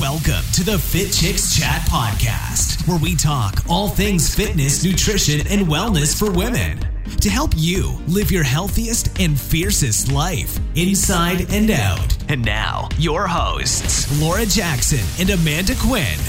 Welcome to the Fit Chicks Chat Podcast, where we talk all things fitness, nutrition, and wellness for women to help you live your healthiest and fiercest life, inside and out. And now, your hosts, Laura Jackson and Amanda Quinn.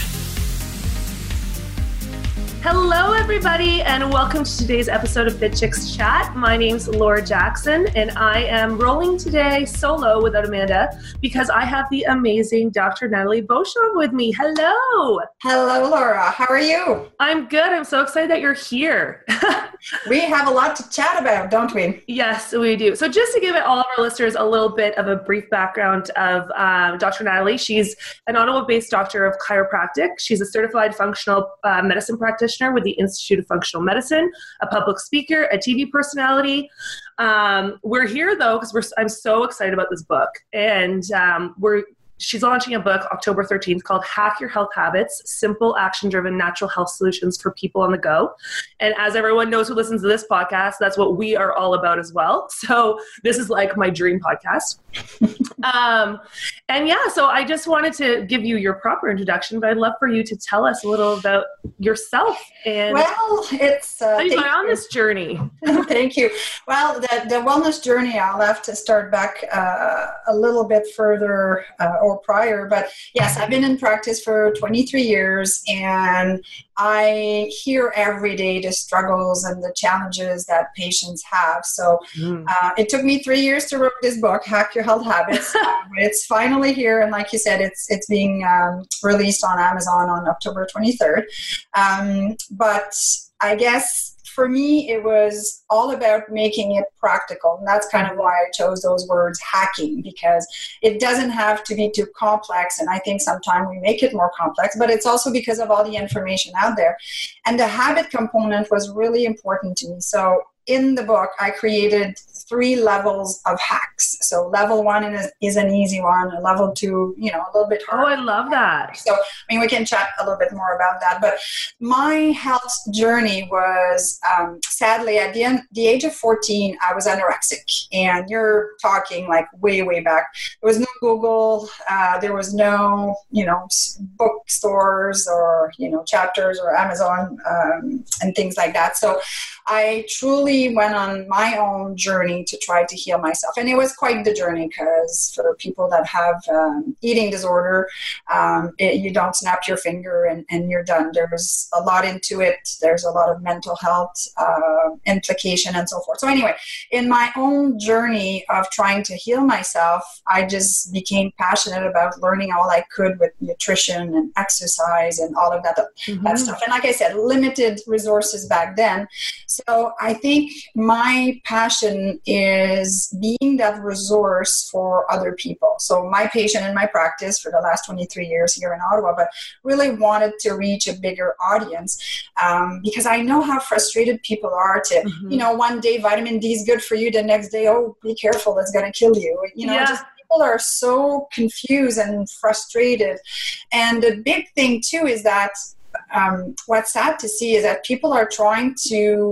Hello, everybody, and welcome to today's episode of Fit Chicks Chat. My name's Laura Jackson, and I am rolling today solo without Amanda because I have the amazing Dr. Natalie Beauchamp with me. Hello. Hello, Laura. How are you? I'm good. I'm so excited that you're here. We have a lot to chat about, don't we? Yes, we do. So just to give all of our listeners a little bit of a brief background of Dr. Natalie, she's an Ottawa-based doctor of chiropractic. She's a certified functional medicine practitioner with the Institute of Functional Medicine, a public speaker, a TV personality. We're here though because I'm so excited about this book, and she's launching a book October 13th called Hack Your Health Habits, Simple Action-Driven Natural Health Solutions for People on the Go. And as everyone knows who listens to this podcast, that's what we are all about as well. So this is like my dream podcast. So I just wanted to give you your proper introduction, but I'd love for you to tell us a little about yourself and how you got on this journey. Thank you. Well, the wellness journey, I'll have to start back a little bit further or prior, but yes, I've been in practice for 23 years, and I hear every day the struggles and the challenges that patients have. So it took me 3 years to write this book, Hack Your Health Habits. It's finally here, and like you said, it's being released on Amazon on October 23rd. But I guess for me, it was all about making it practical. And that's kind of why I chose those words, hacking, because it doesn't have to be too complex. And I think sometimes we make it more complex, but it's also because of all the information out there. And the habit component was really important to me. So in the book, I created 3 levels of hacks. So level 1 is an easy one, and level 2, a little bit harder. Oh, I love that. So, we can chat a little bit more about that. But my health journey was, sadly, at the age of 14, I was anorexic. And you're talking like way, way back. There was no Google. There was no, bookstores or, Chapters or Amazon and things like that. So I truly went on my own journey to try to heal myself. And it was quite the journey, because for people that have eating disorder, you don't snap your finger and you're done. There's a lot into it. There's a lot of mental health implication and so forth. So anyway, in my own journey of trying to heal myself, I just became passionate about learning all I could with nutrition and exercise and all of that stuff. And like I said, limited resources back then. So I think my passion is being that resource for other people. So my patient in my practice for the last 23 years here in Ottawa, but really wanted to reach a bigger audience because I know how frustrated people are to, one day vitamin D is good for you, the next day, oh, be careful, it's going to kill you. Just people are so confused and frustrated. And the big thing too is that what's sad to see is that people are trying to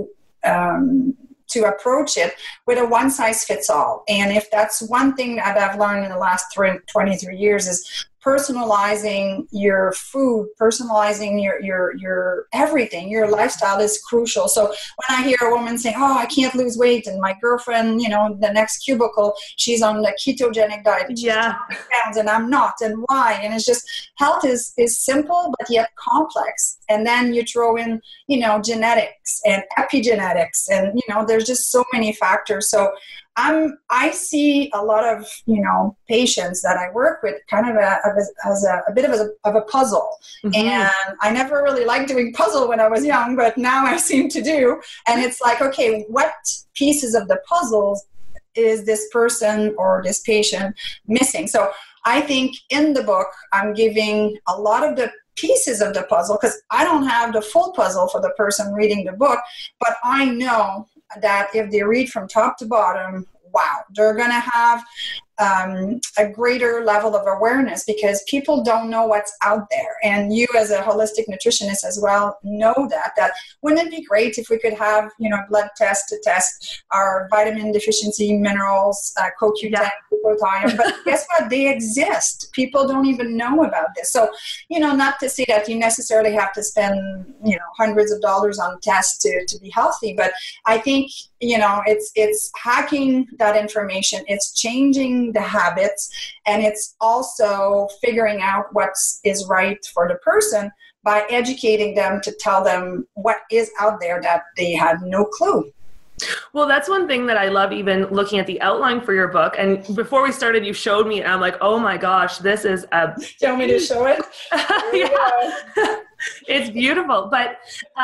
approach it with a one-size-fits-all. And if that's one thing that I've learned in the last 23 years is personalizing your food, personalizing your everything, your lifestyle is crucial. So when I hear a woman say, oh, I can't lose weight, and my girlfriend, the next cubicle, she's on the ketogenic diet, pounds, and I'm not, and why? And it's just, health is simple, but yet complex. And then you throw in, genetics and epigenetics, and, there's just so many factors. So I see a lot of, patients that I work with kind of as a bit of a puzzle. And I never really liked doing puzzle when I was young, but now I seem to do. And it's like, okay, what pieces of the puzzles is this person or this patient missing? So I think in the book, I'm giving a lot of the pieces of the puzzle, because I don't have the full puzzle for the person reading the book, but I know that if they read from top to bottom, wow, they're going to have a greater level of awareness because people don't know what's out there. And you as a holistic nutritionist as well know that wouldn't it be great if we could have, blood tests to test our vitamin deficiency, minerals, CoQ10, glutathione, but guess what? They exist. People don't even know about this. So, not to say that you necessarily have to spend, hundreds of dollars on tests to be healthy, but I think, it's hacking that information, it's changing the habits, and it's also figuring out what is right for the person by educating them to tell them what is out there that they had no clue. Well, that's one thing that I love, even looking at the outline for your book. And before we started, you showed me, and I'm like, oh my gosh, this is a... Do you want me to show it? Yeah. It's beautiful. But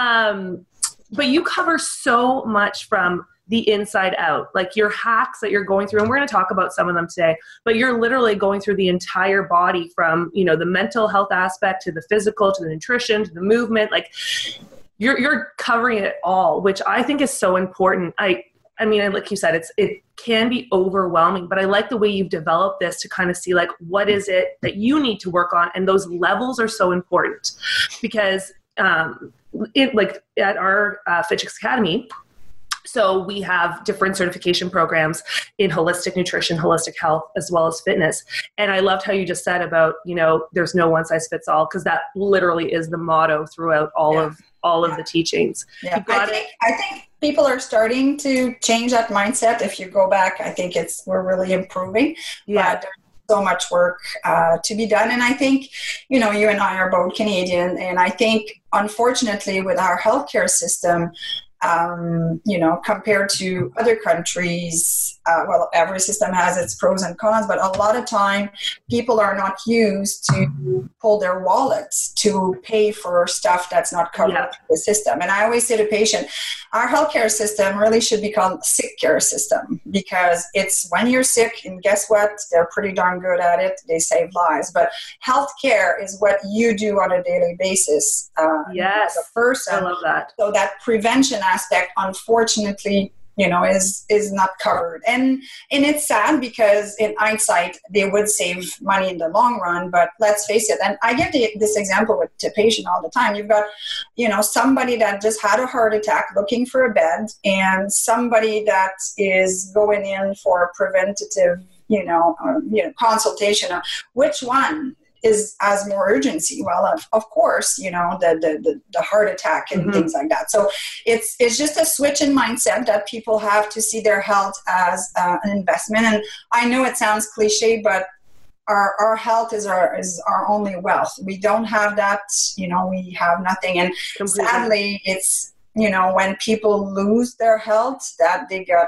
you cover so much from the inside out, like your hacks that you're going through. And we're going to talk about some of them today, but you're literally going through the entire body from, the mental health aspect to the physical, to the nutrition, to the movement. Like you're covering it all, which I think is so important. I mean, like you said, it can be overwhelming, but I like the way you've developed this to kind of see like, what is it that you need to work on? And those levels are so important because, like at our Fitchix Academy, so we have different certification programs in holistic nutrition, holistic health, as well as fitness. And I loved how you just said about, there's no one size fits all, because that literally is the motto throughout all of the teachings. Yeah. I think people are starting to change that mindset. If you go back, I think we're really improving. Yeah. But there's so much work to be done. And I think, you and I are both Canadian. And I think, unfortunately, with our healthcare system, compared to other countries, every system has its pros and cons, but a lot of time people are not used to pull their wallets to pay for stuff that's not covered through the system. And I always say to patients, our healthcare system really should be called sick care system, because it's when you're sick, and guess what? They're pretty darn good at it. They save lives. But healthcare is what you do on a daily basis as a person. I love that. So that prevention aspect, unfortunately, is not covered. And it's sad because in hindsight, they would save money in the long run, but let's face it. And I give this example to patient all the time. You've got, somebody that just had a heart attack looking for a bed, and somebody that is going in for a preventative, consultation. Which one has more urgency? Well, of course, the heart attack and things like that. So it's just a switch in mindset that people have to see their health as an investment. And I know it sounds cliche, but our health is our only wealth. We don't have that, we have nothing. And sadly, it's, when people lose their health, that they get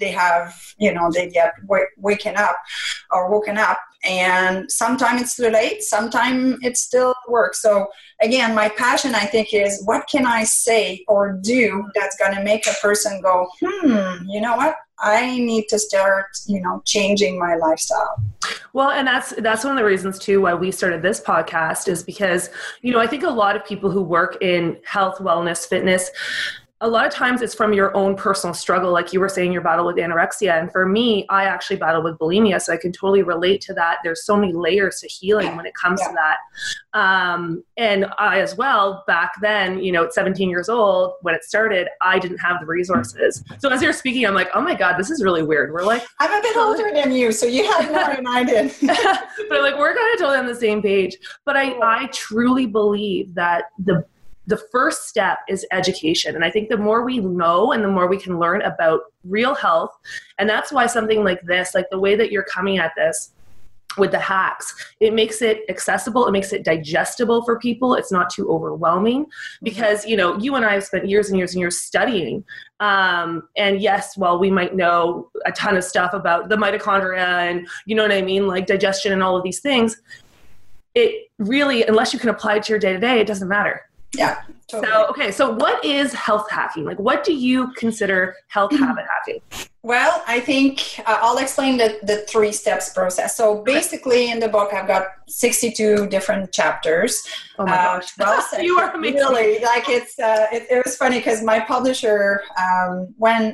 woken up. And sometimes it's too late, sometimes it still works. So again, my passion, I think, is what can I say or do that's going to make a person go, you know what? I need to start, changing my lifestyle. Well, and that's one of the reasons too why we started this podcast, is because, I think a lot of people who work in health, wellness, fitness, a lot of times it's from your own personal struggle. Like you were saying, your battle with anorexia. And for me, I actually battle with bulimia. So I can totally relate to that. There's so many layers to healing when it comes to that. And I as well, back then, at 17 years old, when it started, I didn't have the resources. So as you're speaking, I'm like, oh my God, this is really weird. We're like, I'm a bit older than you, so you had more than I did. But like, we're kind of totally on the same page. But I truly believe that the first step is education. And I think the more we know and the more we can learn about real health, and that's why something like this, like the way that you're coming at this with the hacks, it makes it accessible, it makes it digestible for people. It's not too overwhelming because, you and I have spent years and years and years studying. And yes, while we might know a ton of stuff about the mitochondria and, like digestion and all of these things, it really, unless you can apply it to your day-to-day, it doesn't matter. Yeah. Totally. So what is health hacking? Like, what do you consider health habit hacking? Well, I think I'll explain the 3 steps process. So basically in the book, I've got 62 different chapters. Oh my gosh. Well, you are amazing. Really, like it was funny because my publisher, when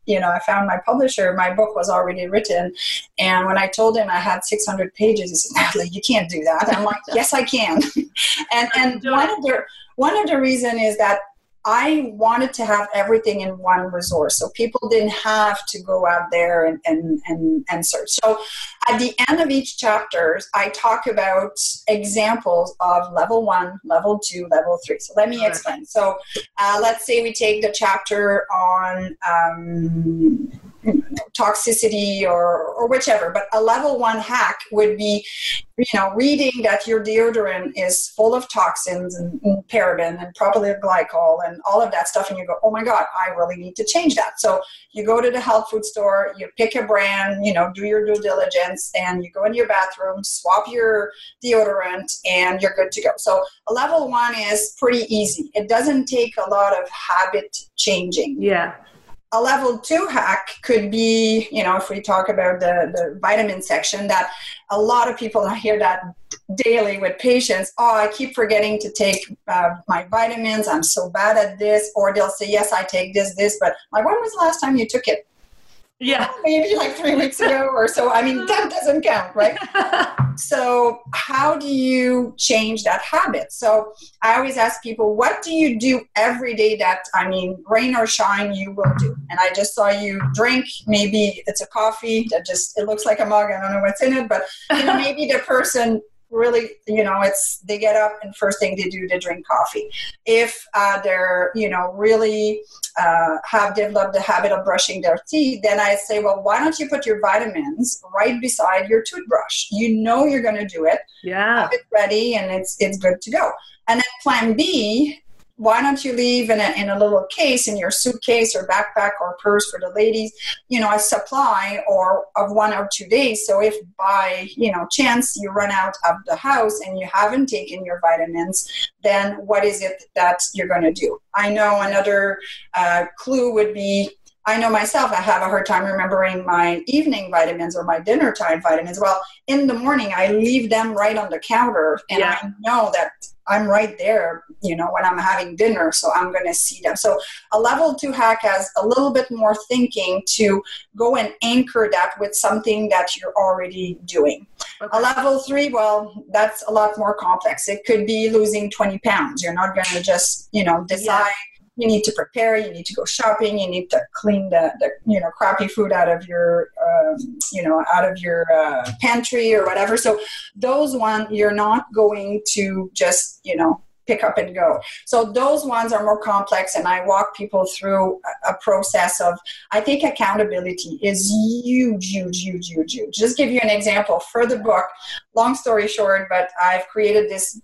I found my publisher, my book was already written. And when I told him I had 600 pages, he said, Natalie, you can't do that. I'm like, yes, I can. and one of the reason is that I wanted to have everything in one resource, so people didn't have to go out there and search. So at the end of each chapter, I talk about examples of level 1, level 2, level 3. So let me explain. So let's say we take the chapter on toxicity or whichever, but a level 1 hack would be, reading that your deodorant is full of toxins and paraben and propylene glycol and all of that stuff, and you go, oh my God, I really need to change that. So you go to the health food store, you pick a brand, do your due diligence, and you go in your bathroom, swap your deodorant, and you're good to go. So a level 1 is pretty easy. It doesn't take a lot of habit changing. Yeah. A level 2 hack could be, if we talk about the vitamin section, that a lot of people, I hear that daily with patients, I keep forgetting to take my vitamins, I'm so bad at this, or they'll say, yes, I take this, but when was the last time you took it? Yeah. Maybe like 3 weeks ago or so. I mean, that doesn't count, right? So how do you change that habit? So I always ask people, what do you do every day that, rain or shine, you will do? And I just saw you drink, maybe it's a coffee that it looks like a mug. I don't know what's in it, but maybe the person really, they get up and first thing they do, they drink coffee. If they're, really have developed the habit of brushing their teeth, then I say, well, why don't you put your vitamins right beside your toothbrush? You're going to do it. Yeah. Have it ready and it's good to go. And then plan B, why don't you leave in a little case in your suitcase or backpack or purse for the ladies, a supply of 1 or 2 days. So if by, chance you run out of the house and you haven't taken your vitamins, then what is it that you're going to do? I know another clue would be, I know myself, I have a hard time remembering my evening vitamins or my dinner time vitamins. Well, in the morning, I leave them right on the counter, and I know that I'm right there, when I'm having dinner, so I'm going to see them. So a level 2 hack has a little bit more thinking to go and anchor that with something that you're already doing. Okay. A level 3, well, that's a lot more complex. It could be losing 20 pounds. You're not going to just, decide. Yeah. You need to prepare, you need to go shopping, you need to clean the crappy food out of your, pantry or whatever. So those ones, you're not going to just, pick up and go. So those ones are more complex, and I walk people through a process of, I think accountability is huge. Just give you an example for the book, long story short, but I've created this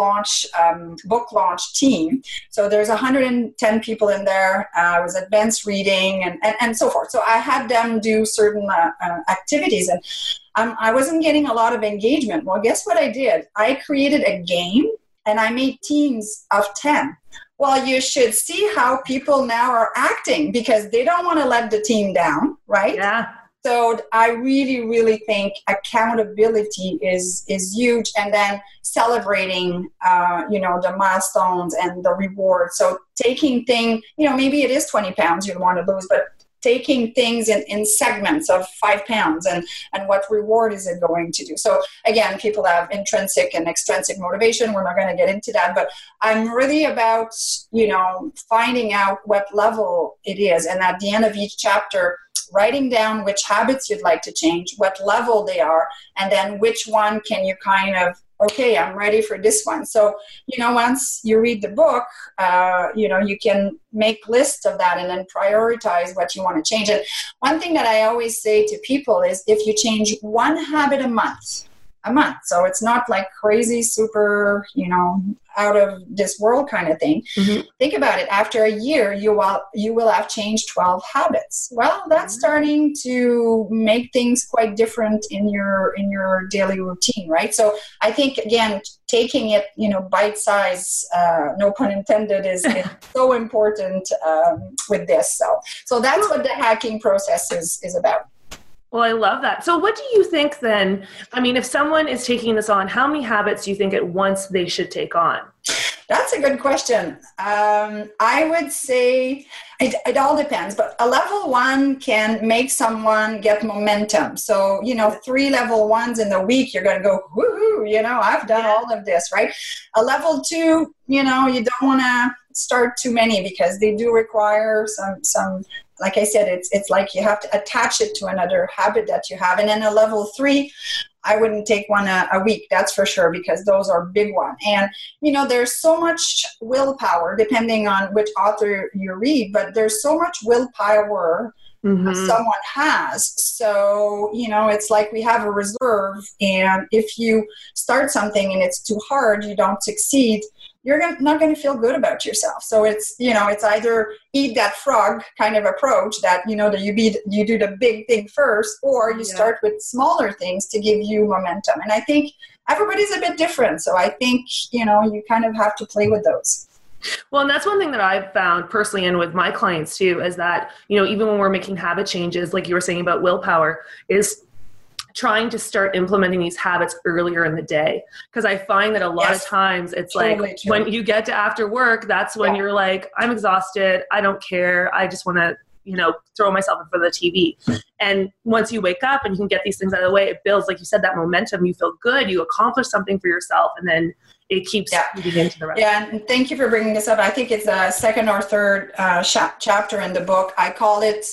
book launch team. So there's 110 people in there. It was advanced reading and so forth. So I had them do certain activities, and I wasn't getting a lot of engagement. Well, guess what I did? I created a game, and I made teams of 10. Well, you should see how people now are acting, because they don't want to let the team down, right? Yeah. So I really, really think accountability is huge, and then celebrating, the milestones and the rewards. So taking maybe it is 20 pounds you want to lose, but taking things in segments of 5 pounds and what reward is it going to do. So again, people have intrinsic and extrinsic motivation. We're not going to get into that, but I'm really about, finding out what level it is. And at the end of each chapter, writing down which habits you'd like to change, what level they are, and then which one can you kind of, okay, I'm ready for this one. So, once you read the book, you can make lists of that and then prioritize what you want to change. And one thing that I always say to people is, if you change one habit a month, so it's not like crazy, super, out of this world kind of thing. Mm-hmm. Think about it. After a year, you will have changed 12 habits. Well, that's starting to make things quite different in your daily routine, right? So I think, again, taking it, bite size, no pun intended, is so important with this. So that's what the hacking process is about. Well, I love that. So what do you think then, if someone is taking this on, how many habits do you think at once they should take on? That's a good question. I would say it all depends, but a level 1 can make someone get momentum. So, 3 level 1s in the week, you're going to go, woohoo, I've done all of this, right? A level 2, you don't want to start too many because they do require some, like I said, it's like you have to attach it to another habit that you have. And then a level 3, I wouldn't take one a week, that's for sure, because those are big ones. And, there's so much willpower, depending on which author you read, but there's so much willpower someone has. So, it's like we have a reserve, and if you start something and it's too hard, you don't succeed, you're not going to feel good about yourself. So it's either eat that frog kind of approach that, that you do the big thing first, or you start with smaller things to give you momentum. And I think everybody's a bit different. So I think, you kind of have to play with those. Well, and that's one thing that I've found personally and with my clients too, is that, even when we're making habit changes, like you were saying about willpower, is trying to start implementing these habits earlier in the day. Because I find that a lot of times it's totally true. When you get to after work, that's when you're like, I'm exhausted. I don't care. I just want to, throw myself in front of the TV. And once you wake up and you can get these things out of the way, it builds, like you said, that momentum. You feel good. You accomplish something for yourself. And then it keeps feeding into the rest. Yeah, and thank you for bringing this up. I think it's the second or third chapter in the book. I call it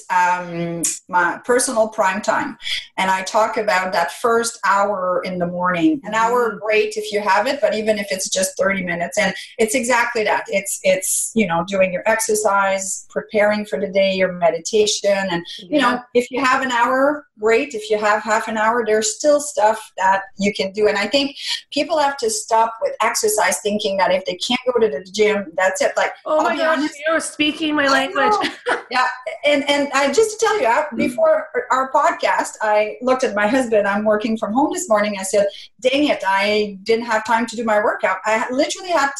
my personal prime time. And I talk about that first hour in the morning. An hour, great if you have it, but even if it's just 30 minutes. And it's exactly that. It's doing your exercise, preparing for the day, your meditation. And, if you have an hour, great. If you have half an hour, there's still stuff that you can do. And I think people have to stop with exercise thinking that if they can't go to the gym, that's it. Like, oh my gosh, you're speaking my language. Yeah. And I just to tell you, before our podcast, I looked at my husband. I'm working from home this morning. I said, dang it, I didn't have time to do my workout. I literally had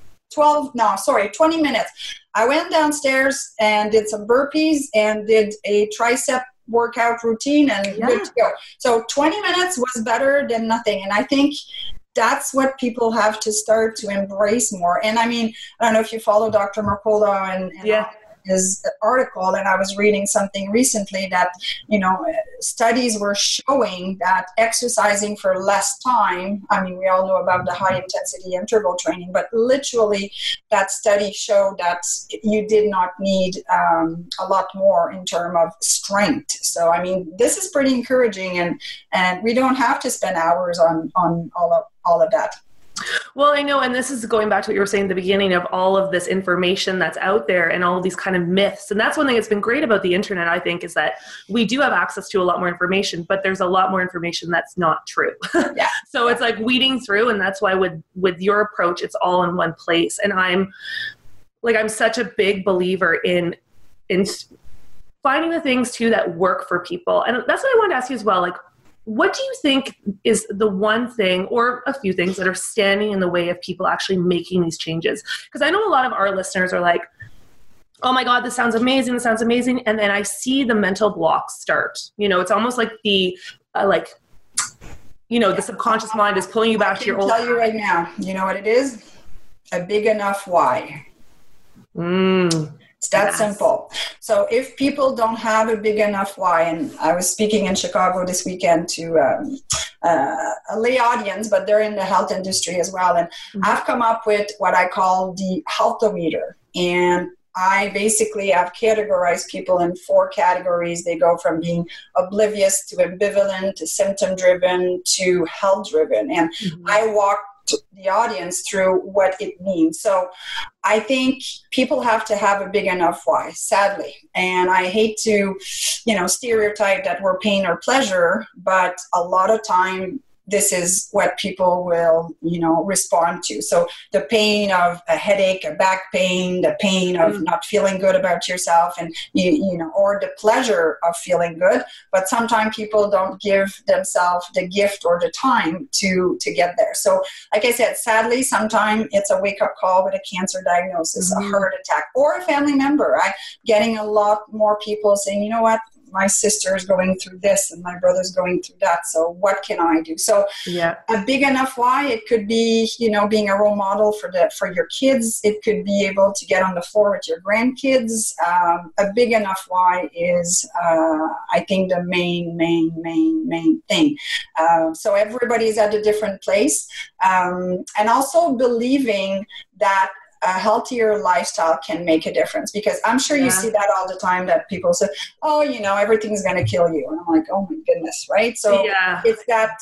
20 minutes. I went downstairs and did some burpees and did a tricep workout routine and good to go. So 20 minutes was better than nothing. And I think that's what people have to start to embrace more. And I mean, I don't know if you follow Dr. Mercola and his article, and I was reading something recently that, studies were showing that exercising for less time, I mean, we all know about the high intensity interval training, but literally that study showed that you did not need a lot more in terms of strength. So, I mean, this is pretty encouraging, and we don't have to spend hours on all of that. Well, I know, and this is going back to what you were saying at the beginning of all of this information that's out there and all of these kind of myths. And that's one thing that's been great about the internet, I think, is that we do have access to a lot more information, but there's a lot more information that's not true. So it's like weeding through, and that's why with your approach, it's all in one place. And I'm such a big believer in finding the things too that work for people. And that's what I wanted to ask you as well. Like, what do you think is the one thing or a few things that are standing in the way of people actually making these changes? Because I know a lot of our listeners are like, oh my God, this sounds amazing. This sounds amazing. And then I see the mental blocks start. It's almost like the subconscious mind is pulling you back to your old. I'll tell you right now, you know what it is? A big enough why. It's that simple. So if people don't have a big enough why, and I was speaking in Chicago this weekend to a lay audience, but they're in the health industry as well. And I've come up with what I call the healthometer. And I basically have categorized people in 4 categories. They go from being oblivious to ambivalent to symptom-driven to health-driven. And I walk the audience through what it means. So I think people have to have a big enough why, sadly. And I hate to, stereotype that we're pain or pleasure, but a lot of time this is what people will, respond to. So the pain of a headache, a back pain, the pain of not feeling good about yourself, and, or the pleasure of feeling good. But sometimes people don't give themselves the gift or the time to get there. So like I said, sadly, sometimes it's a wake-up call with a cancer diagnosis, a heart attack, or a family member. I'm getting a lot more people saying, you know what, my sister's going through this and my brother's going through that. So what can I do? So a big enough why, it could be, being a role model for your kids. It could be able to get on the floor with your grandkids. A big enough why is, I think, the main thing. So everybody's at a different place. And also believing that a healthier lifestyle can make a difference, because I'm sure you see that all the time, that people say, oh, everything's going to kill you. And I'm like, oh my goodness. Right. So it's that,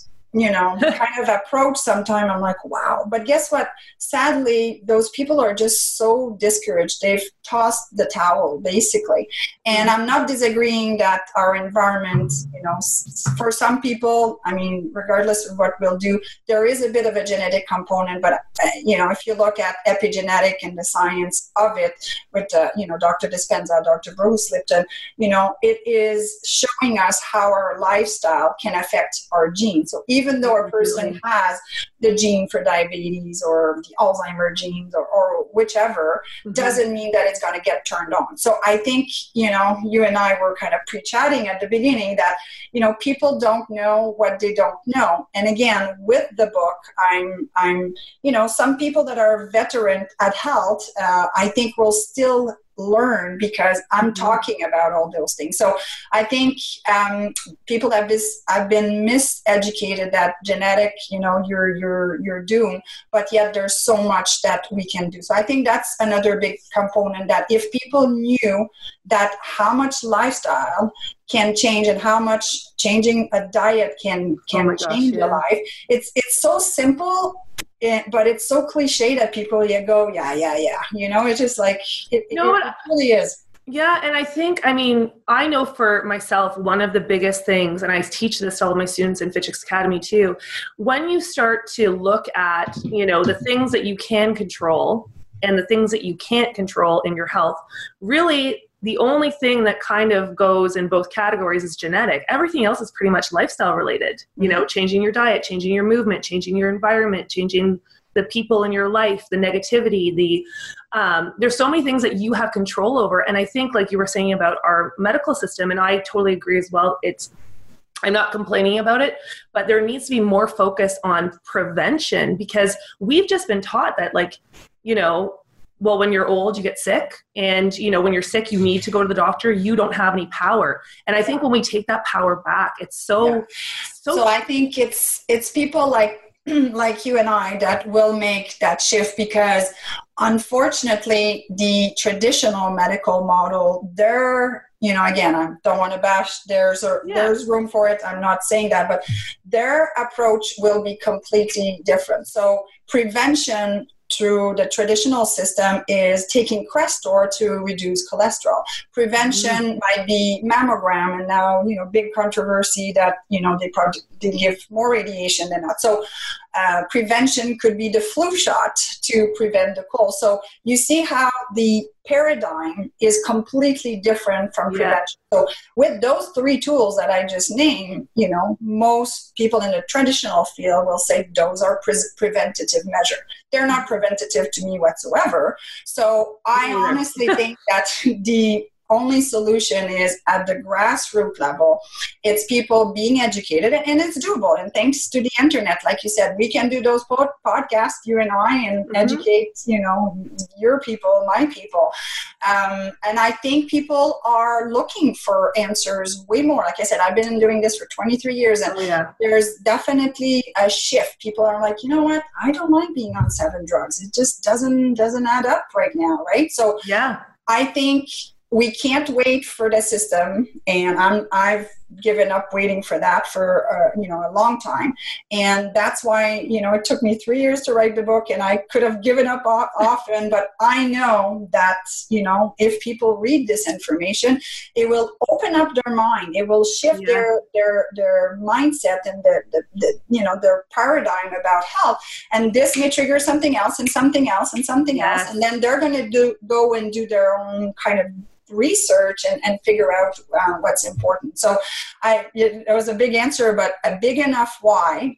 kind of approach sometimes. I'm like, wow. But guess what? Sadly, those people are just so discouraged. They've tossed the towel, basically. And I'm not disagreeing that our environment, for some people, I mean, regardless of what we'll do, there is a bit of a genetic component. But, if you look at epigenetic and the science of it with, Dr. Dispenza, Dr. Bruce Lipton, it is showing us how our lifestyle can affect our genes. So even though a person has the gene for diabetes or the Alzheimer's genes or whichever, doesn't mean that it's going to get turned on. So I think, you and I were kind of pre-chatting at the beginning that, people don't know what they don't know. And again, with the book, I'm some people that are veteran at health, I think will still learn because I'm talking about all those things. So I think people have been miseducated that genetic, you're doomed, but yet there's so much that we can do. So I think that's another big component, that if people knew that how much lifestyle can change and how much changing a diet can change your life. It's so simple. But it's so cliche that people go, yeah. It's just like, it really is. Yeah. And I know for myself, one of the biggest things, and I teach this to all of my students in FitChicks Academy too, when you start to look at, the things that you can control and the things that you can't control in your health, really the only thing that kind of goes in both categories is genetic. Everything else is pretty much lifestyle related, changing your diet, changing your movement, changing your environment, changing the people in your life, the negativity, there's so many things that you have control over. And I think, like you were saying about our medical system, and I totally agree as well, I'm not complaining about it, but there needs to be more focus on prevention, because we've just been taught that, well, when you're old, you get sick. And, when you're sick, you need to go to the doctor. You don't have any power. And I think when we take that power back, it's so I think it's people like you and I that will make that shift, because unfortunately the traditional medical model, again, I don't want to bash, there's room for it. I'm not saying that, but their approach will be completely different. So prevention through the traditional system is taking Crestor to reduce cholesterol. Prevention might be mammogram, and now, big controversy that, they give more radiation than that. So prevention could be the flu shot to prevent the cold. So you see how the paradigm is completely different from prevention. So with those three tools that I just named, most people in the traditional field will say those are preventative measures. They're not preventative to me whatsoever. So I honestly think that the only solution is at the grassroots level. It's people being educated, and it's doable. And thanks to the internet, like you said, we can do those podcasts, you and I, and educate, your people, my people. And I think people are looking for answers way more. Like I said, I've been doing this for 23 years, and there's definitely a shift. People are like, you know what? I don't like being on 7 drugs. It just doesn't add up right now, right? So I think we can't wait for the system, and I've given up waiting for that for a long time, and that's why it took me 3 years to write the book, and I could have given up often, but I know that if people read this information, it will open up their mind, it will shift their mindset and their paradigm about health, and this may trigger something else and something else and something else, and then they're going to go and do their own kind of research and figure out what's important. So it was a big answer, but a big enough why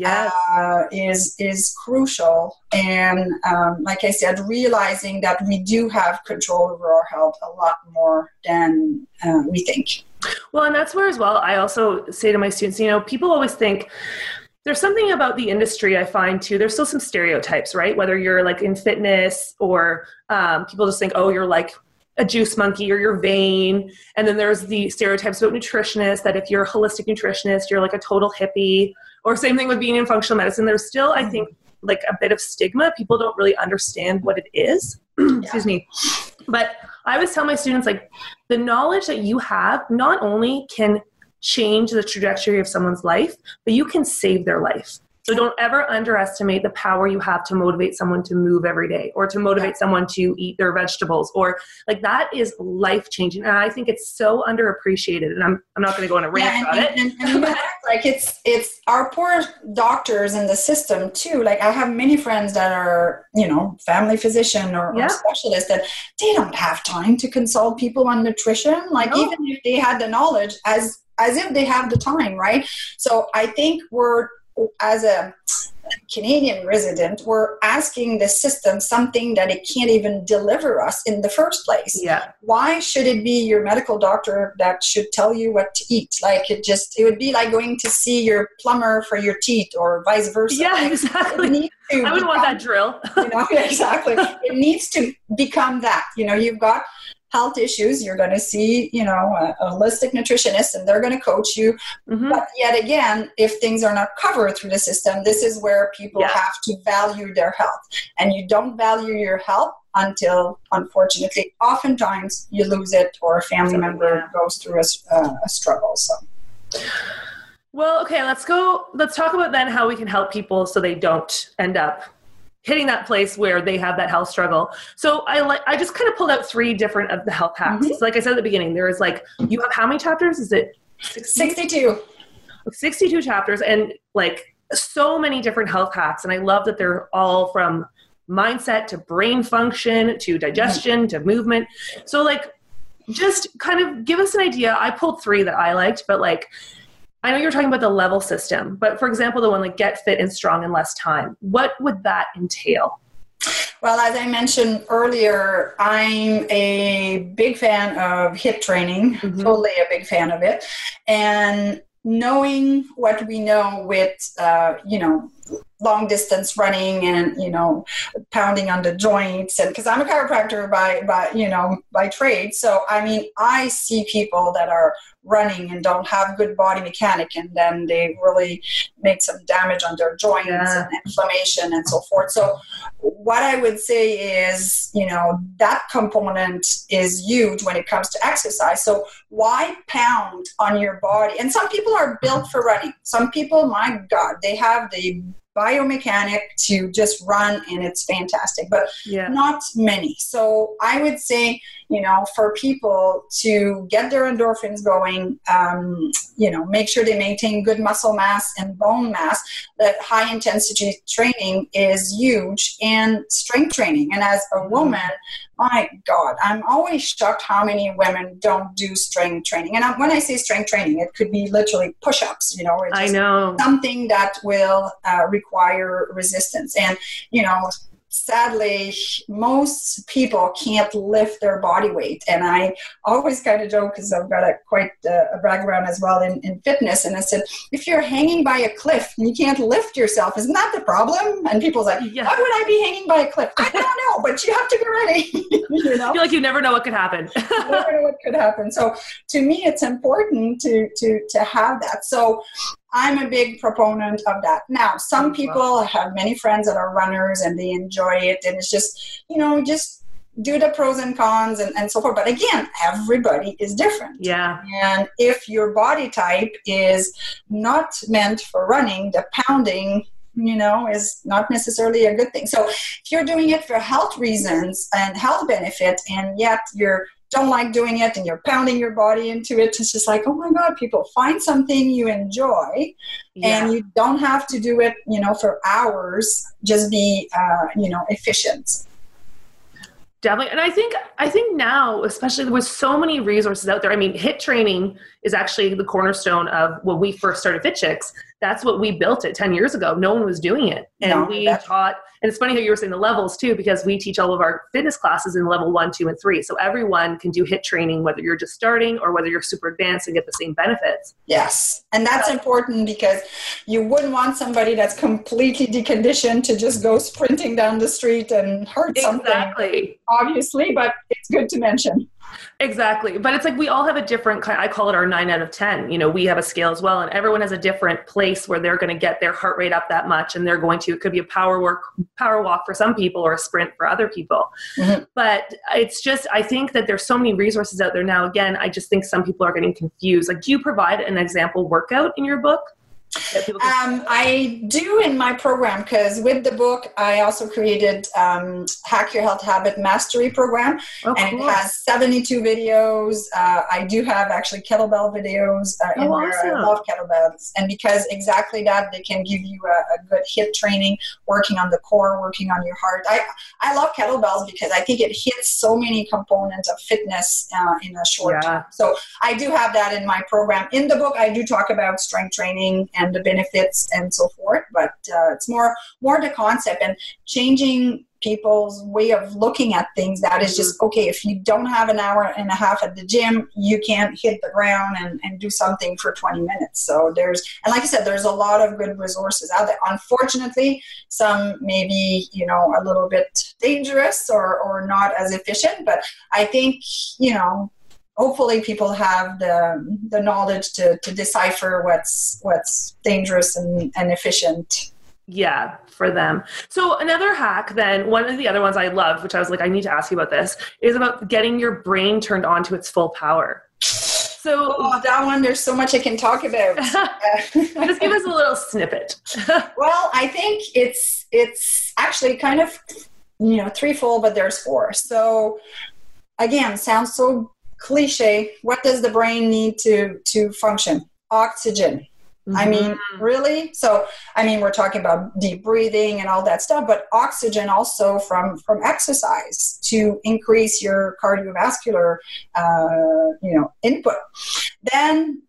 is crucial. And like I said, realizing that we do have control over our health a lot more than we think. Well, and that's where as well, I also say to my students, people always think there's something about the industry, I find too, there's still some stereotypes, right? Whether you're like in fitness or people just think, oh, you're like a juice monkey or you're vain. And then there's the stereotypes about nutritionists, that if you're a holistic nutritionist, you're like a total hippie, or same thing with being in functional medicine. There's still, I think, like a bit of stigma. People don't really understand what it is. Excuse me. But I always tell my students, like, the knowledge that you have not only can change the trajectory of someone's life, but you can save their life. So don't ever underestimate the power you have to motivate someone to move every day, or to motivate someone to eat their vegetables, or like that is life-changing. And I think it's so underappreciated. And I'm not going to go on a rant about it. And like it's our poor doctors in the system too. Like I have many friends that are, family physician or specialists, that they don't have time to consult people on nutrition. Like even if they had the knowledge, as if they have the time, right? So I think as a Canadian resident, we're asking the system something that it can't even deliver us in the first place. Yeah. Why should it be your medical doctor that should tell you what to eat? Like it would be like going to see your plumber for your teeth or vice versa. Yeah, exactly. I wouldn't want that drill. Exactly. It needs to become that. You've got health issues, you're going to see, a holistic nutritionist, and they're going to coach you. Mm-hmm. But yet again, if things are not covered through the system, this is where people have to value their health. And you don't value your health until, unfortunately, oftentimes you lose it, or a family member goes through a struggle. So. Well, okay, let's talk about then how we can help people so they don't end up hitting that place where they have that health struggle. So I just kind of pulled out 3 different of the health hacks. Mm-hmm. So like I said at the beginning, there is like, you have how many chapters? Is it 62? 62 chapters, and like so many different health hacks. And I love that they're all from mindset to brain function to digestion to movement. So like, just kind of give us an idea. I pulled 3 that I liked, but like, I know you're talking about the level system, but for example, the one like Get Fit and Strong in Less Time, what would that entail? Well, as I mentioned earlier, I'm a big fan of HIIT training, totally a big fan of it. And knowing what we know with, long distance running and, pounding on the joints, and because I'm a chiropractor by trade. So, I see people that are running and don't have good body mechanic, and then they really make some damage on their joints and inflammation and so forth. So what I would say is, that component is huge when it comes to exercise. So why pound on your body? And some people are built for running. Some people, my God, they have the biomechanic to just run, and it's fantastic, but not many. So I would say, for people to get their endorphins going, make sure they maintain good muscle mass and bone mass, that high intensity training is huge, and strength training. And as a woman, my God, I'm always shocked how many women don't do strength training. And when I say strength training, it could be literally push-ups, I know. Something that will require resistance. And, sadly, most people can't lift their body weight. And I always kind of joke, because I've got quite a background as well in fitness. And I said, if you're hanging by a cliff and you can't lift yourself, isn't that the problem? And people's like, why would I be hanging by a cliff? I don't know, but you have to get ready. I feel like you never know what could happen. You never know what could happen. So to me, it's important to have that. So I'm a big proponent of that. Now, some people, I have many friends that are runners and they enjoy it. And it's just, just do the pros and cons and so forth. But again, everybody is different. Yeah. And if your body type is not meant for running, the pounding, is not necessarily a good thing. So if you're doing it for health reasons and health benefit, and yet you're don't like doing it and you're pounding your body into it, it's just like, oh my God, people, find something you enjoy, and you don't have to do it, for hours. Just be, efficient. Definitely. And I think now, especially with so many resources out there, I mean, HIIT training is actually the cornerstone of when we first started Fit Chicks. That's what we built it 10 years ago. No one was doing it. And we taught, and it's funny how you were saying the levels too, because we teach all of our fitness classes in level 1, 2, and 3. So everyone can do HIIT training, whether you're just starting or whether you're super advanced and get the same benefits. Yes. And that's important because you wouldn't want somebody that's completely deconditioned to just go sprinting down the street and hurt something. Exactly. Obviously, but it's good to mention. Exactly. But it's like we all have a different kind, I call it our 9 out of 10. You know, we have a scale as well, and everyone has a different place where they're going to get their heart rate up that much, and they're going to, it could be a power walk for some people or a sprint for other people. Mm-hmm. But it's just, I think that there's so many resources out there now. Again, I just think some people are getting confused. Like, do you provide an example workout in your book? I do in my program, because with the book, I also created Hack Your Health Habit Mastery program, and cool. It has 72 videos. I do have actually kettlebell videos in there. Awesome. I love kettlebells, and because exactly that, they can give you a good HIIT training, working on the core, working on your heart. I love kettlebells because I think it hits so many components of fitness in a short time. So I do have that in my program. In the book, I do talk about strength training and the benefits and so forth, but it's more the concept and changing people's way of looking at things. That is just, okay, if you don't have an hour and a half at the gym, you can't hit the ground and do something for 20 minutes. So and like I said, there's a lot of good resources out there. Unfortunately, some may be, a little bit dangerous or not as efficient, but I think, hopefully people have the knowledge to decipher what's dangerous and efficient. Yeah, for them. So another hack then, one of the other ones I loved, which I was like, I need to ask you about this, is about getting your brain turned on to its full power. So that one, there's so much I can talk about. Just give us a little snippet. Well, I think it's actually kind of, threefold, but there's four. So again, sounds so cliche. What does the brain need to function? Oxygen. Mm-hmm. I mean, really? So, we're talking about deep breathing and all that stuff, but oxygen also from exercise to increase your cardiovascular, input. Then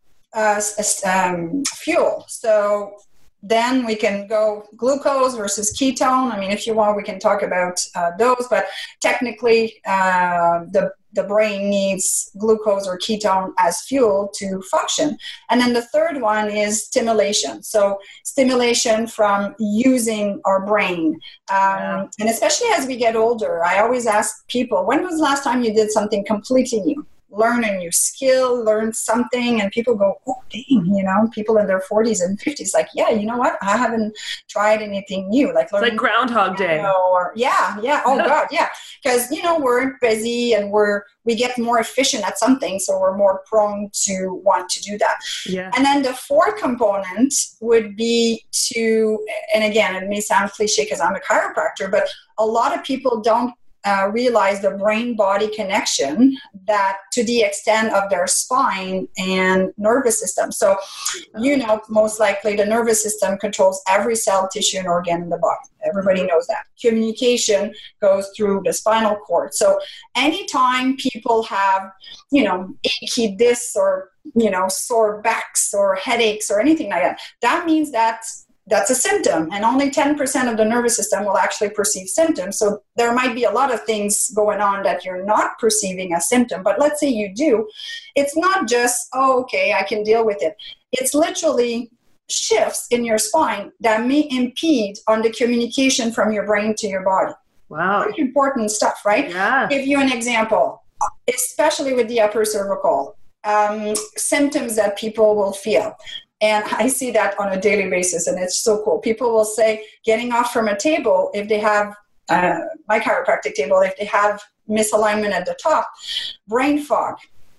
fuel. So then we can go glucose versus ketone. If you want, we can talk about those, but technically the brain needs glucose or ketone as fuel to function. And then the third one is stimulation. So stimulation from using our brain. And especially as we get older, I always ask people, when was the last time you did something completely new? Learn a new skill, learn something, and people go, oh, dang, people in their 40s and 50s, like, yeah, you know what? I haven't tried anything new. Like Groundhog Day. Oh, God, yeah. Because, we're busy and we get more efficient at something, so we're more prone to want to do that. Yeah. And then the fourth component would be and again, it may sound cliche because I'm a chiropractor, but a lot of people don't realize the brain-body connection that to the extent of their spine and nervous system. So, most likely the nervous system controls every cell, tissue, and organ in the body. Everybody knows that. Communication goes through the spinal cord. So anytime people have, achy this or, sore backs or headaches or anything like that, that means that's a symptom, and only 10% of the nervous system will actually perceive symptoms. So there might be a lot of things going on that you're not perceiving as symptom, but let's say you do. It's not just, okay, I can deal with it. It's literally shifts in your spine that may impede on the communication from your brain to your body. Wow. Very important stuff, right? Yeah. I'll give you an example, especially with the upper cervical, symptoms that people will feel. And I see that on a daily basis, and it's so cool. People will say, getting off from a table, if they have, my chiropractic table, if they have misalignment at the top, brain fog,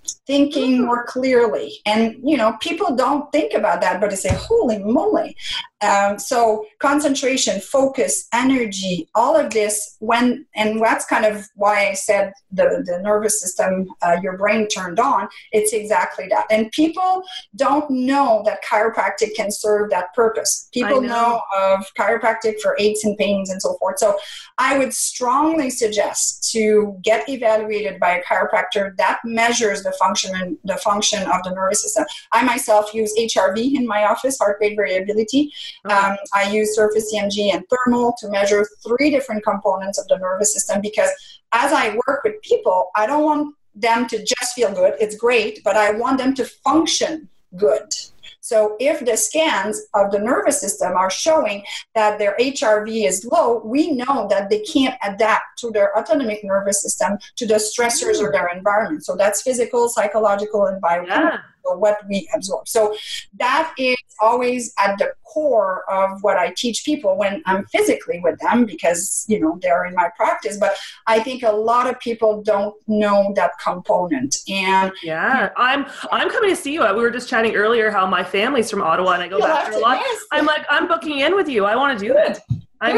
thinking more clearly. And, people don't think about that, but they say, holy moly. So concentration, focus, energy, all of this, and that's kind of why I said the nervous system, your brain turned on, it's exactly that. And people don't know that chiropractic can serve that purpose. People know of chiropractic for aches and pains and so forth. So I would strongly suggest to get evaluated by a chiropractor that measures the function of the nervous system. I myself use HRV in my office, heart rate variability. I use surface EMG and thermal to measure 3 different components of the nervous system, because as I work with people, I don't want them to just feel good. It's great, but I want them to function good. So if the scans of the nervous system are showing that their HRV is low, we know that they can't adapt to their autonomic nervous system to the stressors of their environment. So that's physical, psychological, and biochemical. What we absorb. So that is always at the core of what I teach people when I'm physically with them, because, they're in my practice. But I think a lot of people don't know that component. And I'm coming to see you. We were just chatting earlier how my family's from Ottawa and I go back there a lot. Yes. I'm like, I'm booking in with you. I want to do it. I'm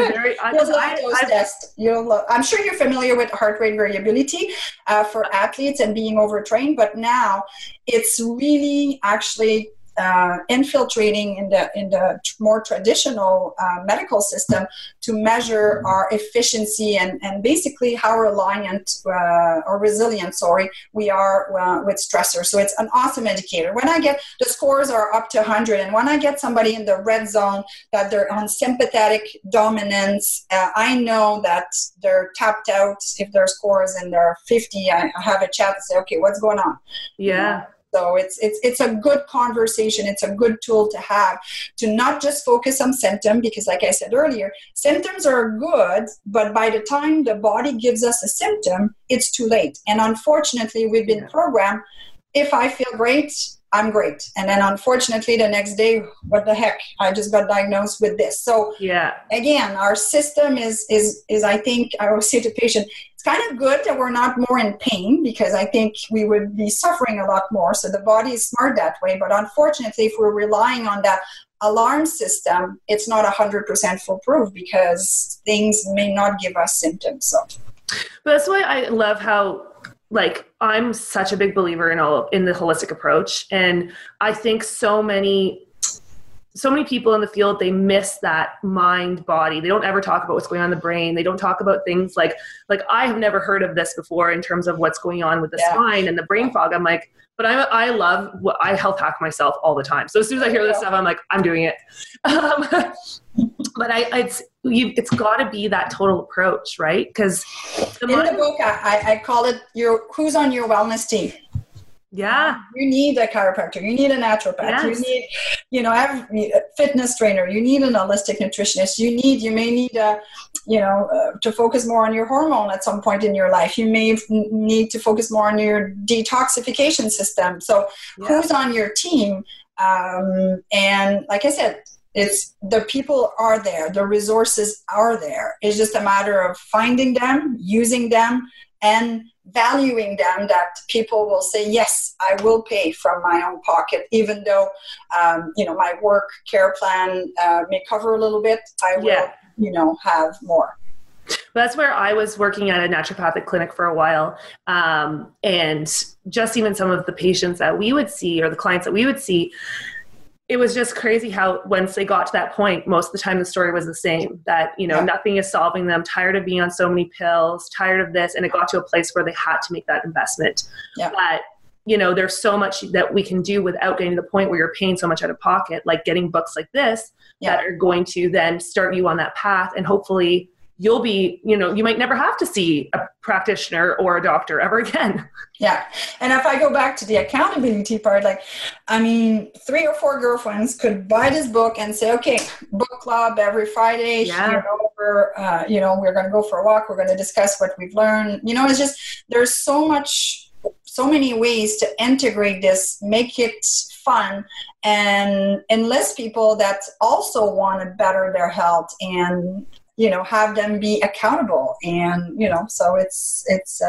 sure you're familiar with heart rate variability for athletes and being overtrained, but now it's really actually infiltrating in the more traditional medical system to measure our efficiency and basically how resilient we are with stressors. So it's an awesome indicator. When I get the scores are up to 100, and when I get somebody in the red zone that they're on sympathetic dominance, I know that they're tapped out. If their score is in their 50, I have a chat and say, okay, what's going on? Yeah. So it's a good conversation. It's a good tool to have, to not just focus on symptom, because like I said earlier, symptoms are good, but by the time the body gives us a symptom, it's too late. And unfortunately, we've been programmed, if I feel great, I'm great. And then unfortunately the next day, what the heck? I just got diagnosed with this. So again, our system is I think I always say to patients, it's kind of good that we're not more in pain, because I think we would be suffering a lot more. So the body is smart that way. But unfortunately, if we're relying on that alarm system, it's not 100% foolproof, because things may not give us symptoms. So, but that's why I love how, I'm such a big believer in the holistic approach. And I think so many people in the field, they miss that mind body. They don't ever talk about what's going on in the brain. They don't talk about things like I have never heard of this before in terms of what's going on with the spine and the brain fog. I'm like, but I love I health hack myself all the time. So as soon as I hear this stuff, I'm like, I'm doing it. But it's got to be that total approach, right? Because in the book, I call it who's on your wellness team. Yeah. You need a chiropractor. You need a naturopath. Yes. You need, a fitness trainer. You need an holistic nutritionist. You may need to focus more on your hormone at some point in your life. You may need to focus more on your detoxification system. So who's on your team? And like I said, it's the people are there. The resources are there. It's just a matter of finding them, using them, and valuing them, that people will say, yes, I will pay from my own pocket, even though, my work care plan may cover a little bit, I will, have more. That's where I was working at a naturopathic clinic for a while. And just even some of the patients that we would see, or the clients that we would see, it was just crazy how once they got to that point, most of the time the story was the same, that, nothing is solving them, tired of being on so many pills, tired of this. And it got to a place where they had to make that investment. Yeah. But, there's so much that we can do without getting to the point where you're paying so much out of pocket, like getting books like this that are going to then start you on that path. And hopefully you'll be, you might never have to see a practitioner or a doctor ever again. Yeah. And if I go back to the accountability part, 3 or 4 girlfriends could buy this book and say, okay, book club every Friday, we're going to go for a walk. We're going to discuss what we've learned. It's just, there's so many ways to integrate this, make it fun, and enlist people that also want to better their health and have them be accountable. And, so it's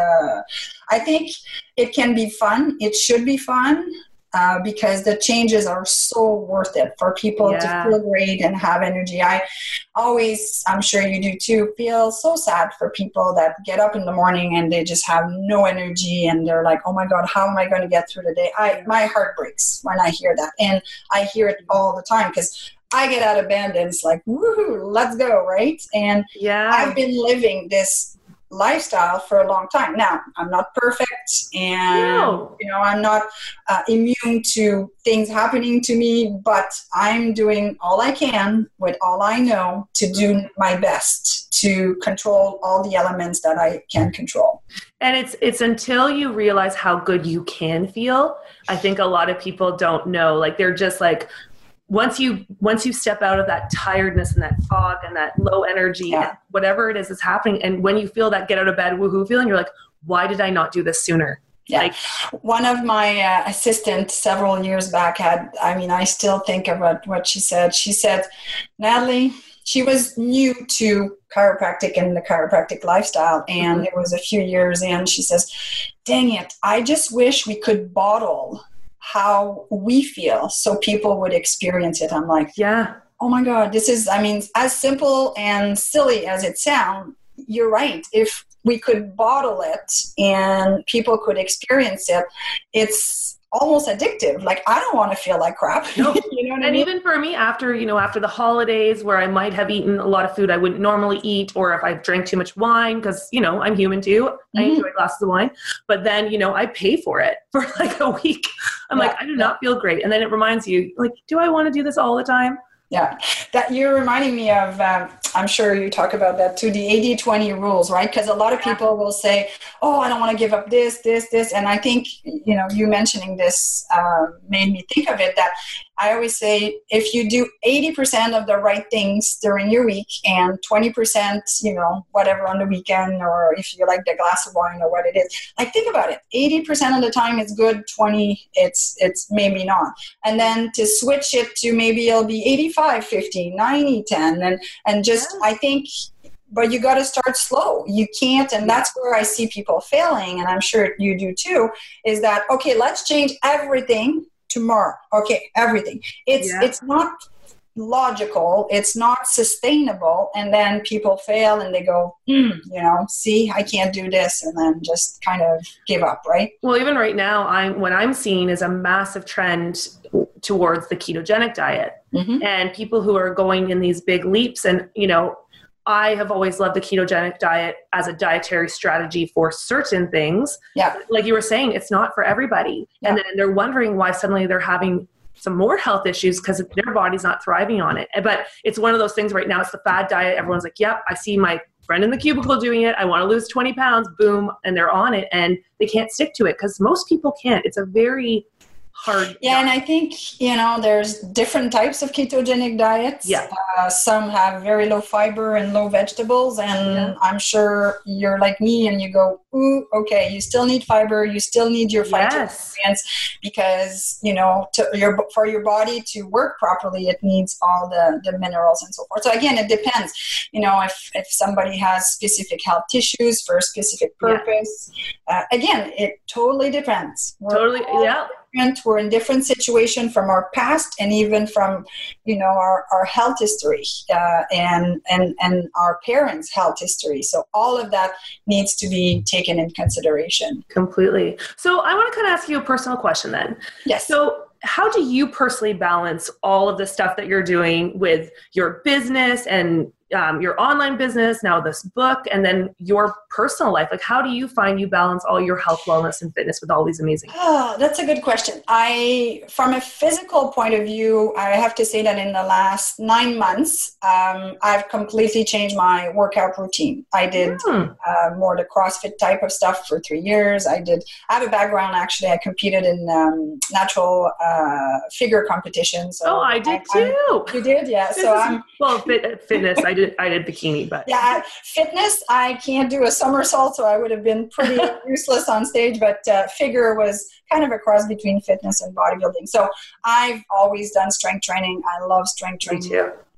I think it can be fun. It should be fun. Because the changes are so worth it for people to feel great and have energy. I always, I'm sure you do too, feel so sad for people that get up in the morning and they just have no energy and they're like, oh my God, how am I going to get through the day? My heart breaks when I hear that. And I hear it all the time because I get out of bed and it's like, woohoo, let's go, right? And I've been living this lifestyle for a long time. Now, I'm not perfect and, I'm not immune to things happening to me, but I'm doing all I can with all I know to do my best to control all the elements that I can control. And it's until you realize how good you can feel. I think a lot of people don't know, like they're just like, once you step out of that tiredness and that fog and that low energy, and whatever it is that's happening, and when you feel that get out of bed woohoo feeling, you're like, why did I not do this sooner? Yeah. Like, one of my assistants several years back I still think about what she said. She said, Natalie, she was new to chiropractic and the chiropractic lifestyle, and it was a few years in. She says, dang it, I just wish we could bottle how we feel so people would experience it. I'm like, oh my God, this is, as simple and silly as it sounds, you're right. If we could bottle it and people could experience it, it's almost addictive. Like, I don't want to feel like crap. No. You know what I and mean? even for me, after the holidays where I might have eaten a lot of food I wouldn't normally eat, or if I've drank too much wine, because, I'm human too. I enjoy glasses of wine, but then, I pay for it for like a week. I'm like, I do not feel great. And then it reminds you, like, do I want to do this all the time? Yeah, that you're reminding me of, I'm sure you talk about that too, the 80-20 rules, right? Because a lot of people will say, oh, I don't want to give up this. And I think, you mentioning this made me think of it, that I always say, if you do 80% of the right things during your week and 20%, whatever on the weekend, or if you like the glass of wine or what it is, like, think about it. 80% of the time it's good, 20, it's maybe not. And then to switch it to maybe it'll be 85, 50, 90, 10, and just, I think, but you got to start slow. You can't, and that's where I see people failing, and I'm sure you do too, is that, okay, let's change everything tomorrow. Okay, everything. It's not logical. It's not sustainable. And then people fail and they go, see, I can't do this, and then just kind of give up, right? Well, even right now, what I'm seeing is a massive trend towards the ketogenic diet, and people who are going in these big leaps. And, I have always loved the ketogenic diet as a dietary strategy for certain things. Yeah. Like you were saying, it's not for everybody. Yeah. And then they're wondering why suddenly they're having some more health issues because their body's not thriving on it. But it's one of those things right now. It's the fad diet. Everyone's like, yep, I see my friend in the cubicle doing it. I want to lose 20 pounds. Boom. And they're on it and they can't stick to it because most people can't. It's a very hard. Yeah. And I think, there's different types of ketogenic diets. Yeah. Some have very low fiber and low vegetables. And I'm sure you're like me and you go, ooh, okay, you still need fiber. You still need your phytonutrients because, for your body to work properly, it needs all the minerals and so forth. So again, it depends, if somebody has specific health tissues for a specific purpose, again, it totally depends. We're in different situations from our past and even from, our health history and our parents' health history. So all of that needs to be taken in consideration. Completely. So I want to kind of ask you a personal question then. Yes. So how do you personally balance all of the stuff that you're doing with your business and your online business, now this book, and then your personal life? Like, how do you find you balance all your health, wellness, and fitness with all these amazing? Oh, that's a good question. From a physical point of view, I have to say that in the last 9 months, I've completely changed my workout routine. I did more the CrossFit type of stuff for 3 years. I have a background, actually. I competed in natural figure competitions. So I did too. You did? Yeah. Fitness. I did bikini, but fitness, I can't do a somersault, so I would have been pretty useless on stage, but figure was kind of a cross between fitness and bodybuilding. So I've always done strength training. I love strength training. Me too.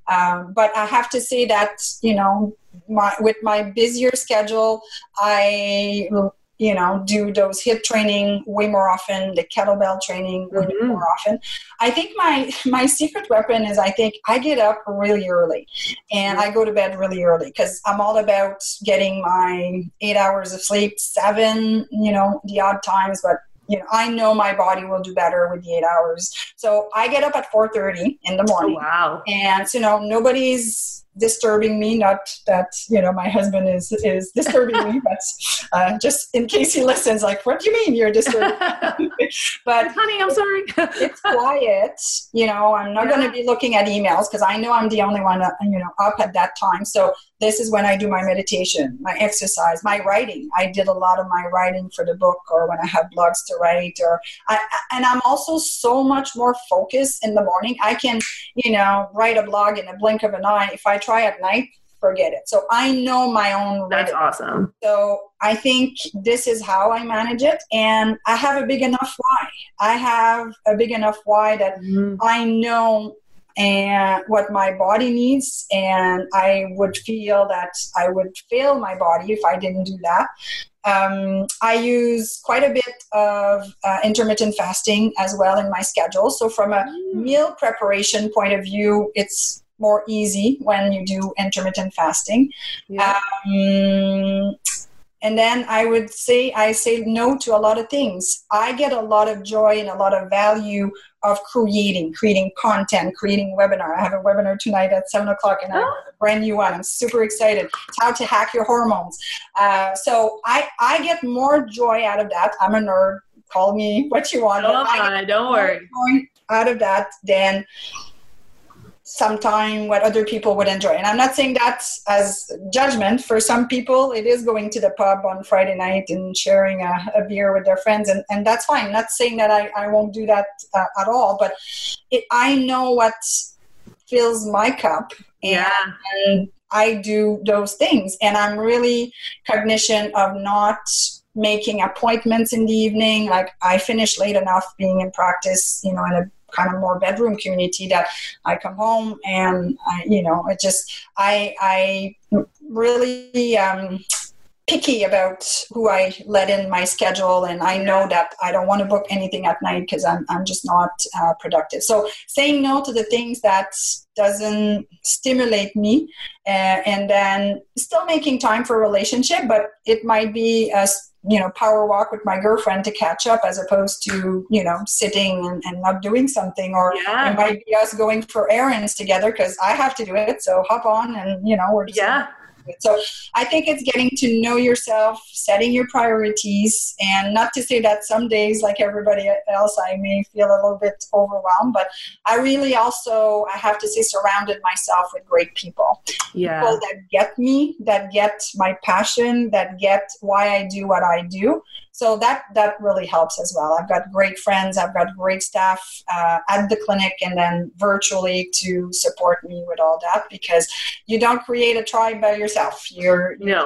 But I have to say that, with my busier schedule, I do those HIIT training way more often, the kettlebell training way more often. I think my secret weapon is, I think I get up really early and I go to bed really early, because I'm all about getting my 8 hours of sleep, 7, the odd times, but I know my body will do better with the 8 hours. So I get up at 4:30 in the morning. Oh, wow. And nobody's disturbing me, not that my husband is disturbing me, but just in case he listens, like, what do you mean you're disturbing me? But honey, I'm sorry. It's quiet. I'm not going to be looking at emails, because I know I'm the only one up at that time. So this is when I do my meditation, my exercise, my writing. I did a lot of my writing for the book, or when I have blogs to write, and I'm also so much more focused in the morning. I can write a blog in a blink of an eye. If I try at night, forget it. So I know my own rhythm. That's awesome. So I think this is how I manage it. And I have a big enough why. I have a big enough why that I know what my body needs. And I would feel that I would fail my body if I didn't do that. I use quite a bit of intermittent fasting as well in my schedule. So from a meal preparation point of view, it's more easy when you do intermittent fasting. Yeah. And then I would say I say no to a lot of things. I get a lot of joy and a lot of value of creating content, creating webinar. I have a webinar tonight at 7:00, and I have a brand new one. I'm super excited. It's how to hack your hormones. So I get more joy out of that. I'm a nerd. Call me what you want. Don't worry. Out of that than sometime what other people would enjoy. And I'm not saying that as judgment. For some people, it is going to the pub on Friday night and sharing a beer with their friends, and that's fine. I'm not saying that I won't do that at all, but I know what fills my cup, and I do those things. And I'm really cognizant of not making appointments in the evening. Like, I finish late enough being in practice, in a kind of more bedroom community, that I come home and I really picky about who I let in my schedule, and I know that I don't want to book anything at night because I'm just not productive. So saying no to the things that doesn't stimulate me, and then still making time for a relationship, but it might be a power walk with my girlfriend to catch up, as opposed to, sitting and not doing something, or it might be us going for errands together because I have to do it. So hop on and, we're just So I think it's getting to know yourself, setting your priorities, and not to say that some days, like everybody else, I may feel a little bit overwhelmed, but I really also, I have to say, surrounded myself with great people. People that get me, that get my passion, that get why I do what I do. So that really helps as well. I've got great friends. I've got great staff at the clinic and then virtually to support me with all that, because you don't create a tribe by yourself. No.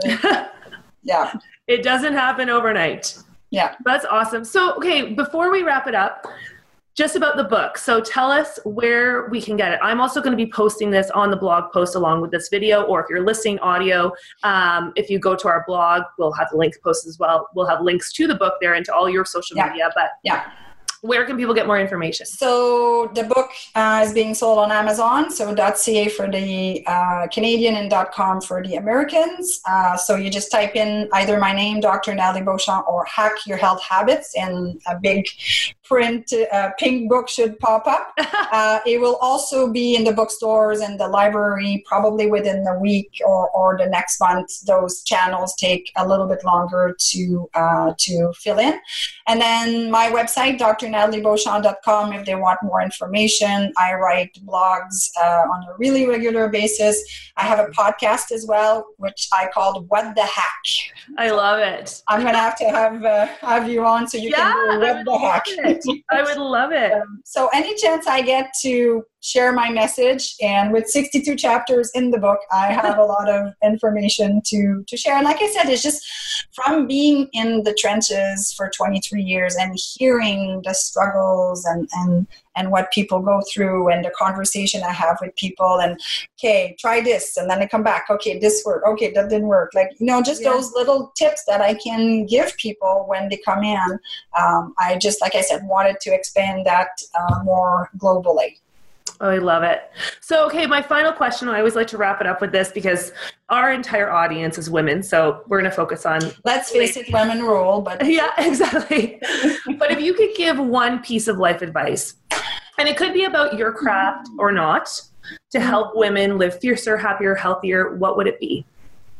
Yeah. It doesn't happen overnight. Yeah. That's awesome. So, okay, before we wrap it up, just about the book. So tell us where we can get it. I'm also going to be posting this on the blog post along with this video, or if you're listening audio, if you go to our blog, we'll have the link posted as well. We'll have links to the book there and to all your social media, but where can people get more information? So the book is being sold on Amazon, so .ca for the Canadian and .com for the Americans. So you just type in either my name, Dr. Natalie Beauchamp, or Hack Your Health Habits, and a big print pink book should pop up. It will also be in the bookstores and the library probably within the week or the next month. Those channels take a little bit longer to fill in. And then my website, drnataliebeauchamp.com, if they want more information. I write blogs on a really regular basis. I have a podcast as well, which I called What the Hack. I love it. I'm going to have you on so you can do What the Hack. I would love it. So any chance I get to share my message. And with 62 chapters in the book, I have a lot of information to share. And like I said, it's just from being in the trenches for 23 years and hearing the struggles and what people go through and the conversation I have with people and, okay, try this. And then I come back, okay, this worked. Okay, that didn't work. Like, just those little tips that I can give people when they come in. I just, like I said, wanted to expand that more globally. Oh, I love it. So, okay, my final question, I always like to wrap it up with this because our entire audience is women. So we're going to focus on... Let's face it, women rule. But yeah, exactly. But if you could give one piece of life advice, and it could be about your craft or not, to help women live fiercer, happier, healthier, what would it be?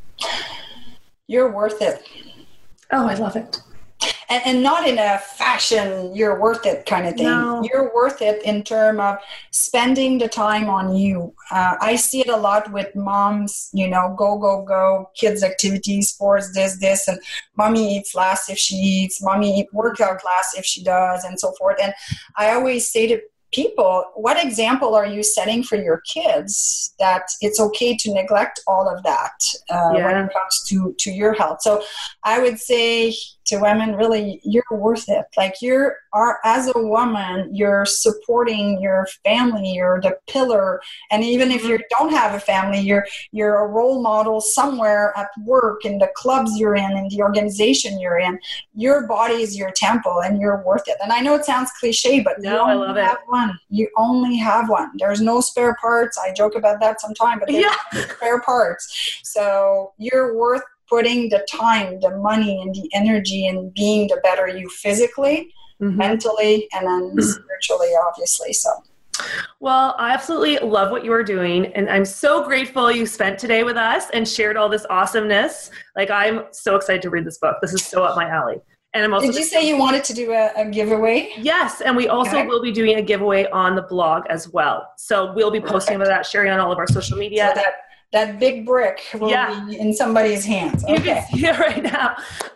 You're worth it. Oh, I love it. And not in a fashion, you're worth it kind of thing. No. You're worth it in terms of spending the time on you. I see it a lot with moms, go, kids activities, sports, this, and mommy eats last if she eats, mommy workout last if she does, and so forth. And I always say to people, what example are you setting for your kids that it's okay to neglect all of that when it comes to your health? So I would say to women, really, you're worth it. Like as a woman, you're supporting your family, you're the pillar. And even if you don't have a family, you're a role model somewhere at work, in the clubs you're in the organization you're in. Your body is your temple and you're worth it. And I know it sounds cliche, but I love it. You only have one. There's no spare parts. I joke about that sometimes, but there's no spare parts. So you're worth putting the time, the money, and the energy and being the better you physically, mentally, and then spiritually, obviously. So. Well, I absolutely love what you are doing, and I'm so grateful you spent today with us and shared all this awesomeness. Like, I'm so excited to read this book. This is so up my alley. And I'm also. Did you say you wanted to do a giveaway? Yes, and we also will be doing a giveaway on the blog as well. So we'll be posting about that, sharing on all of our social media. So that big brick will be in somebody's hands. Okay. You can see it right now.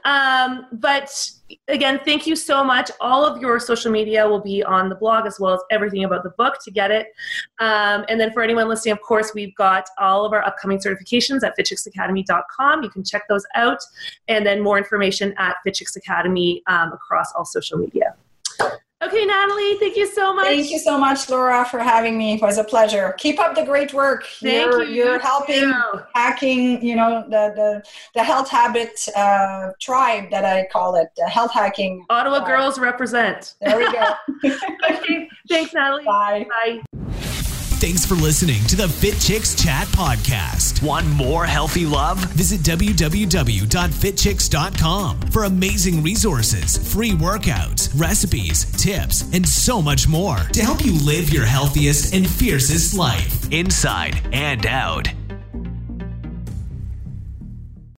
But again, thank you so much. All of your social media will be on the blog, as well as everything about the book to get it. And then for anyone listening, of course, we've got all of our upcoming certifications at fitchicksacademy.com. You can check those out. And then more information at Fit Chicks Academy across all social media. Okay, Natalie, thank you so much. Thank you so much, Laura, for having me. It was a pleasure. Keep up the great work. You're helping hacking, the health habit tribe that I call it, the health hacking. Ottawa girls represent. There we go. Okay, thanks, Natalie. Bye. Bye. Thanks for listening to the Fit Chicks Chat podcast. Want more healthy love? Visit www.fitchicks.com for amazing resources, free workouts, recipes, tips, and so much more to help you live your healthiest and fiercest life, inside and out.